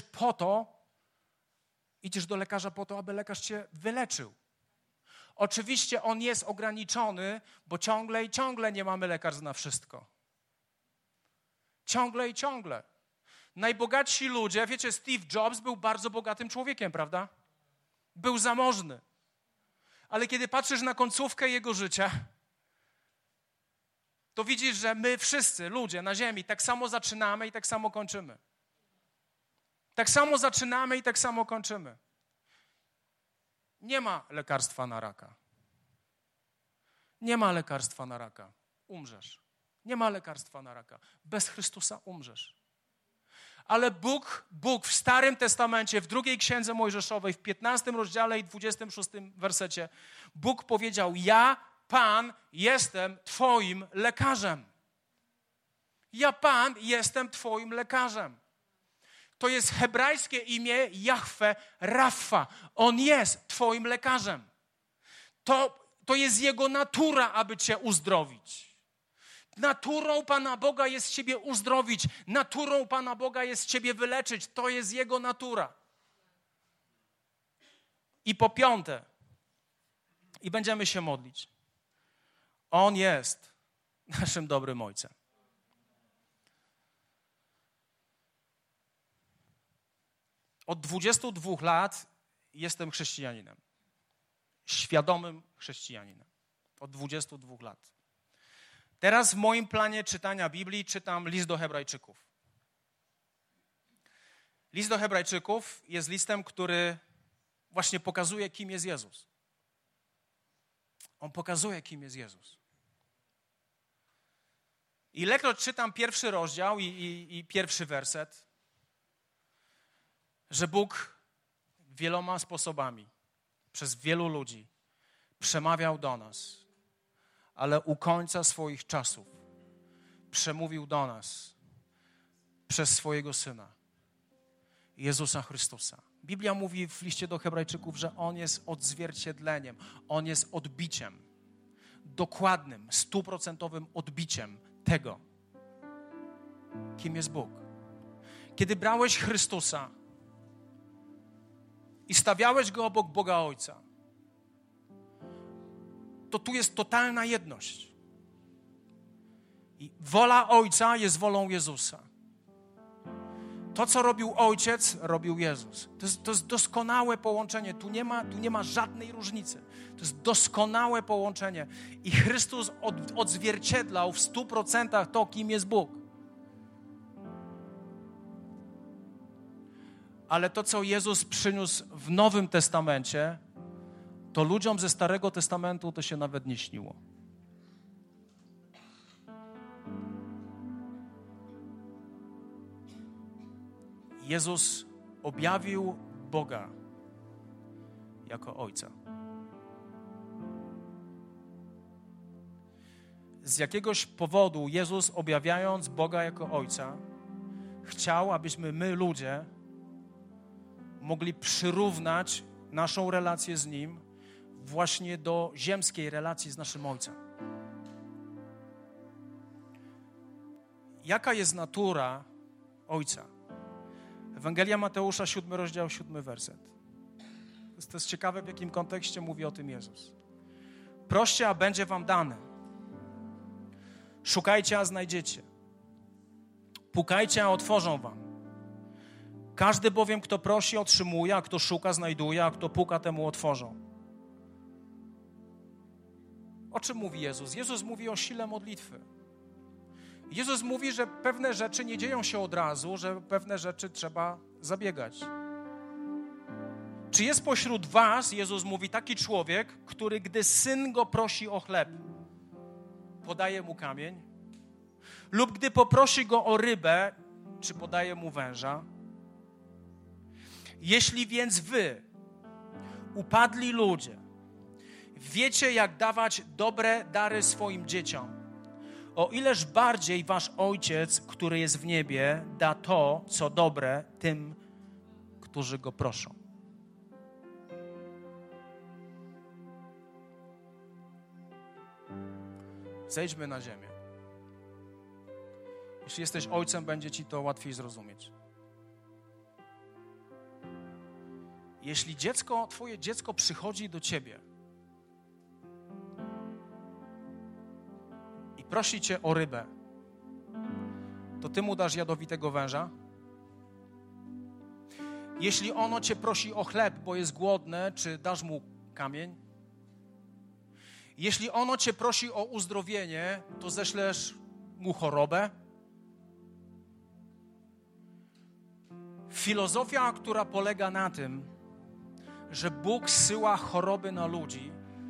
Speaker 2: do lekarza po to, aby lekarz cię wyleczył. Oczywiście on jest ograniczony, bo ciągle i ciągle nie mamy lekarstw na wszystko. Ciągle i ciągle. Najbogatsi ludzie, wiecie, Steve Jobs był bardzo bogatym człowiekiem, prawda? Był zamożny. Ale kiedy patrzysz na końcówkę jego życia, to widzisz, że my wszyscy, ludzie na ziemi, tak samo zaczynamy i tak samo kończymy. Tak samo zaczynamy i tak samo kończymy. Nie ma lekarstwa na raka. Nie ma lekarstwa na raka. Umrzesz. Nie ma lekarstwa na raka. Bez Chrystusa umrzesz. Ale Bóg w Starym Testamencie, w 2 Księdze Mojżeszowej, w 15 rozdziale i 26 wersecie, Bóg powiedział: ja, Pan, jestem twoim lekarzem. Ja, Pan, jestem twoim lekarzem. To jest hebrajskie imię Jahwe Rafa. On jest twoim lekarzem. To jest Jego natura, aby cię uzdrowić. Naturą Pana Boga jest ciebie uzdrowić. Naturą Pana Boga jest ciebie wyleczyć. To jest Jego natura. I po piąte, i będziemy się modlić, On jest naszym dobrym Ojcem. Od 22 lat jestem chrześcijaninem. Świadomym chrześcijaninem. Od 22 lat. Teraz w moim planie czytania Biblii czytam list do Hebrajczyków. List do Hebrajczyków jest listem, który właśnie pokazuje, kim jest Jezus. On pokazuje, kim jest Jezus. Ilekroć czytam pierwszy rozdział i pierwszy werset, że Bóg wieloma sposobami przez wielu ludzi przemawiał do nas, ale u końca swoich czasów przemówił do nas przez swojego Syna, Jezusa Chrystusa. Biblia mówi w liście do Hebrajczyków, że On jest odzwierciedleniem, On jest odbiciem, dokładnym, 100% odbiciem tego, kim jest Bóg. Kiedy brałeś Chrystusa i stawiałeś Go obok Boga Ojca, to tu jest totalna jedność. I wola Ojca jest wolą Jezusa. To, co robił Ojciec, robił Jezus. To jest doskonałe połączenie. Tu nie ma żadnej różnicy. To jest doskonałe połączenie. I Chrystus odzwierciedlał w 100% to, kim jest Bóg. Ale to, co Jezus przyniósł w Nowym Testamencie, to ludziom ze Starego Testamentu to się nawet nie śniło. Jezus objawił Boga jako Ojca. Z jakiegoś powodu Jezus, objawiając Boga jako Ojca, chciał, abyśmy my, ludzie, mogli przyrównać naszą relację z Nim właśnie do ziemskiej relacji z naszym Ojcem. Jaka jest natura Ojca? Ewangelia Mateusza, 7 rozdział, 7 werset. To jest ciekawe, w jakim kontekście mówi o tym Jezus. Proście, a będzie wam dane. Szukajcie, a znajdziecie. Pukajcie, a otworzą wam. Każdy bowiem, kto prosi, otrzymuje, a kto szuka, znajduje, a kto puka, temu otworzą. O czym mówi Jezus? Jezus mówi o sile modlitwy. Jezus mówi, że pewne rzeczy nie dzieją się od razu, że pewne rzeczy trzeba zabiegać. Czy jest pośród was, Jezus mówi, taki człowiek, który gdy syn go prosi o chleb, podaje mu kamień? Lub gdy poprosi go o rybę, czy podaje mu węża? Jeśli więc wy, upadli ludzie, wiecie, jak dawać dobre dary swoim dzieciom, o ileż bardziej wasz Ojciec, który jest w niebie, da to, co dobre tym, którzy Go proszą. Zejdźmy na ziemię. Jeśli jesteś ojcem, będzie ci to łatwiej zrozumieć. Jeśli twoje dziecko przychodzi do ciebie i prosi cię o rybę, to ty mu dasz jadowitego węża? Jeśli ono cię prosi o chleb, bo jest głodne, czy dasz mu kamień? Jeśli ono cię prosi o uzdrowienie, to ześlesz mu chorobę? Filozofia, która polega na tym, że Bóg zsyła choroby na ludzi,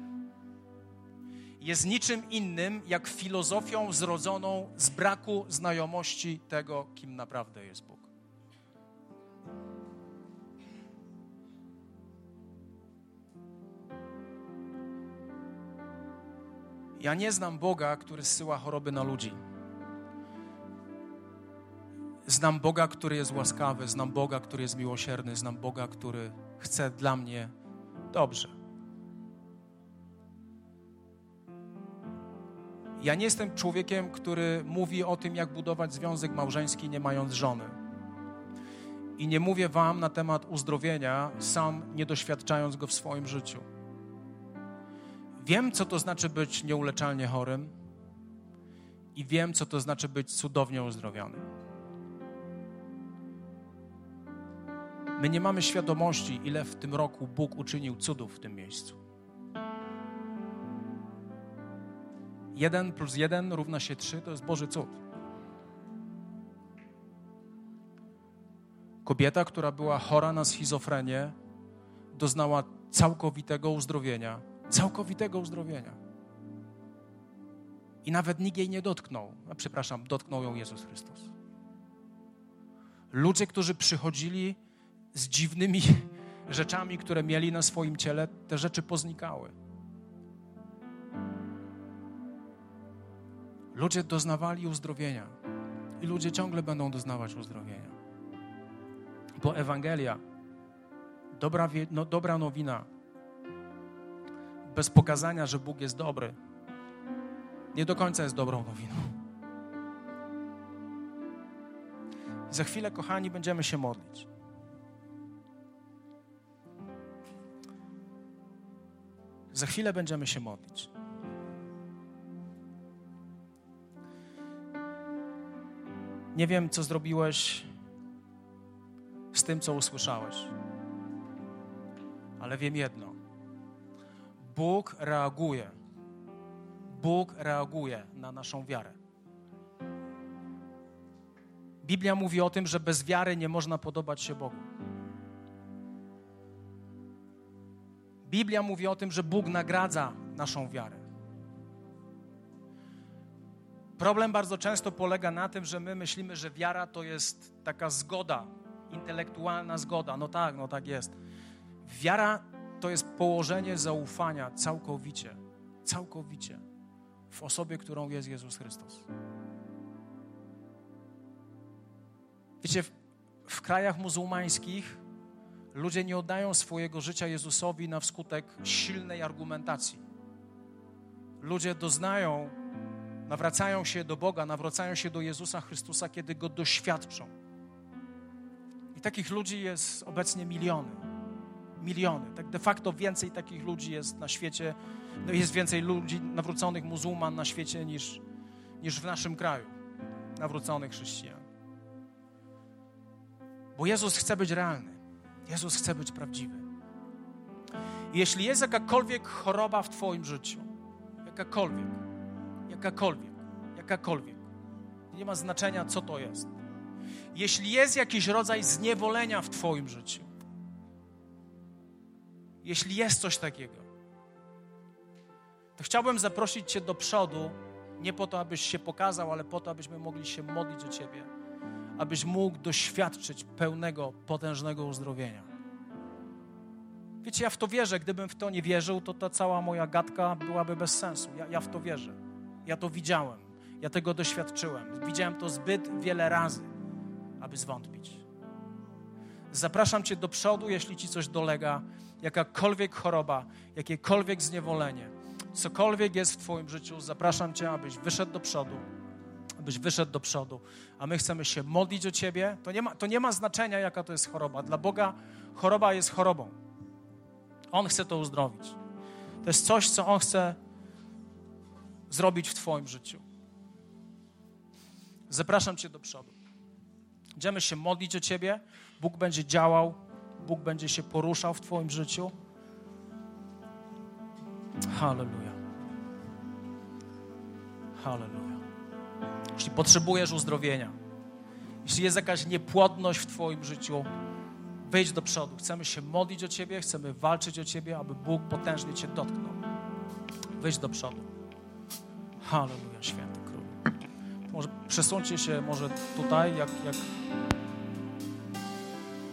Speaker 2: jest niczym innym jak filozofią zrodzoną z braku znajomości tego, kim naprawdę jest Bóg. Ja nie znam Boga, który zsyła choroby na ludzi. Znam Boga, który jest łaskawy, znam Boga, który jest miłosierny, znam Boga, który chce dla mnie dobrze. Ja nie jestem człowiekiem, który mówi o tym, jak budować związek małżeński, nie mając żony. I nie mówię wam na temat uzdrowienia, sam nie doświadczając go w swoim życiu. Wiem, co to znaczy być nieuleczalnie chorym i wiem, co to znaczy być cudownie uzdrowionym. My nie mamy świadomości, ile w tym roku Bóg uczynił cudów w tym miejscu. 1 + 1 równa się 3, to jest Boży cud. Kobieta, która była chora na schizofrenię, doznała całkowitego uzdrowienia. Całkowitego uzdrowienia. I nawet nikt jej nie dotknął. Dotknął ją Jezus Chrystus. Ludzie, którzy przychodzili z dziwnymi rzeczami, które mieli na swoim ciele, te rzeczy poznikały. Ludzie doznawali uzdrowienia i ludzie ciągle będą doznawać uzdrowienia. Bo Ewangelia, dobra nowina, bez pokazania, że Bóg jest dobry, nie do końca jest dobrą nowiną. Za chwilę, kochani, będziemy się modlić. Za chwilę będziemy się modlić. Nie wiem, co zrobiłeś z tym, co usłyszałeś. Ale wiem jedno. Bóg reaguje. Bóg reaguje na naszą wiarę. Biblia mówi o tym, że bez wiary nie można podobać się Bogu. Biblia mówi o tym, że Bóg nagradza naszą wiarę. Problem bardzo często polega na tym, że my myślimy, że wiara to jest taka zgoda, intelektualna zgoda. No tak jest. Wiara to jest położenie zaufania całkowicie w osobie, którą jest Jezus Chrystus. Wiecie, w krajach muzułmańskich ludzie nie oddają swojego życia Jezusowi na wskutek silnej argumentacji. Ludzie doznają, nawracają się do Boga, nawracają się do Jezusa Chrystusa, kiedy Go doświadczą. I takich ludzi jest obecnie miliony. Tak de facto więcej takich ludzi jest na świecie, jest więcej ludzi nawróconych muzułman na świecie niż w naszym kraju, nawróconych chrześcijan. Bo Jezus chce być realny. Jezus chce być prawdziwy. I jeśli jest jakakolwiek choroba w twoim życiu, jakakolwiek, nie ma znaczenia, co to jest. Jeśli jest jakiś rodzaj zniewolenia w twoim życiu, jeśli jest coś takiego, to chciałbym zaprosić cię do przodu, nie po to, abyś się pokazał, ale po to, abyśmy mogli się modlić o ciebie, abyś mógł doświadczyć pełnego, potężnego uzdrowienia. Wiecie, ja w to wierzę. Gdybym w to nie wierzył, to ta cała moja gadka byłaby bez sensu. Ja w to wierzę. Ja to widziałem. Ja tego doświadczyłem. Widziałem to zbyt wiele razy, aby zwątpić. Zapraszam cię do przodu, jeśli ci coś dolega, jakakolwiek choroba, jakiekolwiek zniewolenie, cokolwiek jest w twoim życiu, zapraszam cię, abyś wyszedł do przodu, a my chcemy się modlić o ciebie. To nie ma znaczenia, jaka to jest choroba. Dla Boga choroba jest chorobą. On chce to uzdrowić. To jest coś, co On chce zrobić w twoim życiu. Zapraszam cię do przodu. Będziemy się modlić o ciebie. Bóg będzie działał. Bóg będzie się poruszał w twoim życiu. Halleluja. Halleluja. Jeśli potrzebujesz uzdrowienia, jeśli jest jakaś niepłodność w twoim życiu, wyjdź do przodu. Chcemy się modlić o ciebie, chcemy walczyć o ciebie, aby Bóg potężnie cię dotknął. Wyjdź do przodu. Halleluja, święty Król. Może przesuńcie się może tutaj, jak...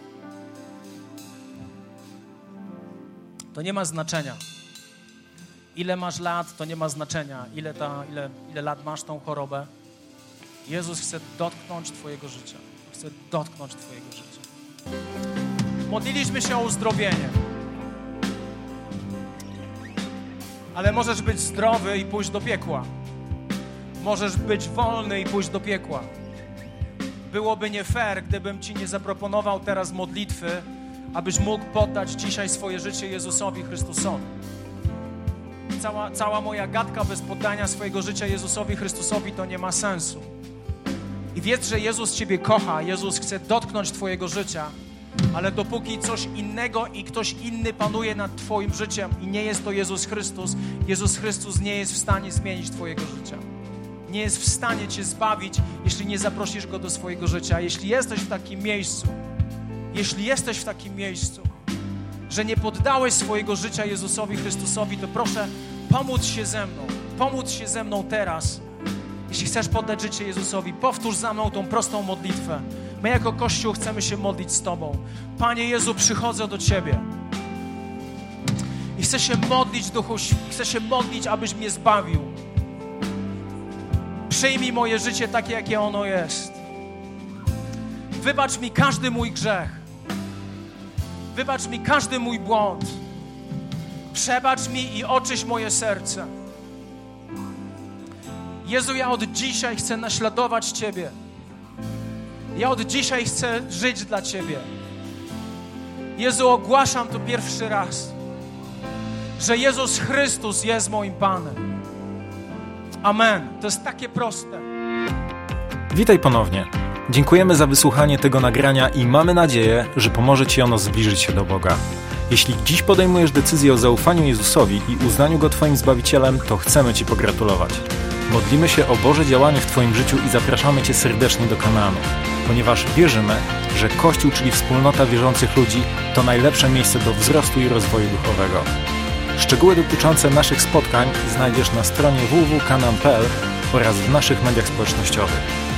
Speaker 2: To nie ma znaczenia, Ile masz lat, to nie ma znaczenia. Ile lat masz tą chorobę. Jezus chce dotknąć twojego życia. Chce dotknąć twojego życia. Modliliśmy się o uzdrowienie. Ale możesz być zdrowy i pójść do piekła. Możesz być wolny i pójść do piekła. Byłoby nie fair, gdybym ci nie zaproponował teraz modlitwy, abyś mógł poddać dzisiaj swoje życie Jezusowi Chrystusowi. Cała moja gadka bez poddania swojego życia Jezusowi Chrystusowi to nie ma sensu. I wiedz, że Jezus ciebie kocha, Jezus chce dotknąć twojego życia, ale dopóki coś innego i ktoś inny panuje nad twoim życiem i nie jest to Jezus Chrystus nie jest w stanie zmienić twojego życia. Nie jest w stanie cię zbawić, jeśli nie zaprosisz Go do swojego życia. Jeśli jesteś w takim miejscu, że nie poddałeś swojego życia Jezusowi Chrystusowi, to proszę pomóc się ze mną teraz. Jeśli chcesz poddać życie Jezusowi, powtórz za mną tą prostą modlitwę. My jako Kościół chcemy się modlić z Tobą. Panie Jezu, przychodzę do Ciebie. I chcę się modlić, abyś mnie zbawił. Przyjmij moje życie takie, jakie ono jest. Wybacz mi każdy mój grzech. Wybacz mi każdy mój błąd. Przebacz mi i oczyść moje serce. Jezu, ja od dzisiaj chcę naśladować Ciebie. Ja od dzisiaj chcę żyć dla Ciebie. Jezu, ogłaszam to pierwszy raz, że Jezus Chrystus jest moim Panem. Amen. To jest takie proste.
Speaker 1: Witaj ponownie. Dziękujemy za wysłuchanie tego nagrania i mamy nadzieję, że pomoże Ci ono zbliżyć się do Boga. Jeśli dziś podejmujesz decyzję o zaufaniu Jezusowi i uznaniu Go Twoim Zbawicielem, to chcemy Ci pogratulować. Modlimy się o Boże działanie w Twoim życiu i zapraszamy Cię serdecznie do Kanaanu, ponieważ wierzymy, że Kościół, czyli wspólnota wierzących ludzi, to najlepsze miejsce do wzrostu i rozwoju duchowego. Szczegóły dotyczące naszych spotkań znajdziesz na stronie www.kanaan.pl oraz w naszych mediach społecznościowych.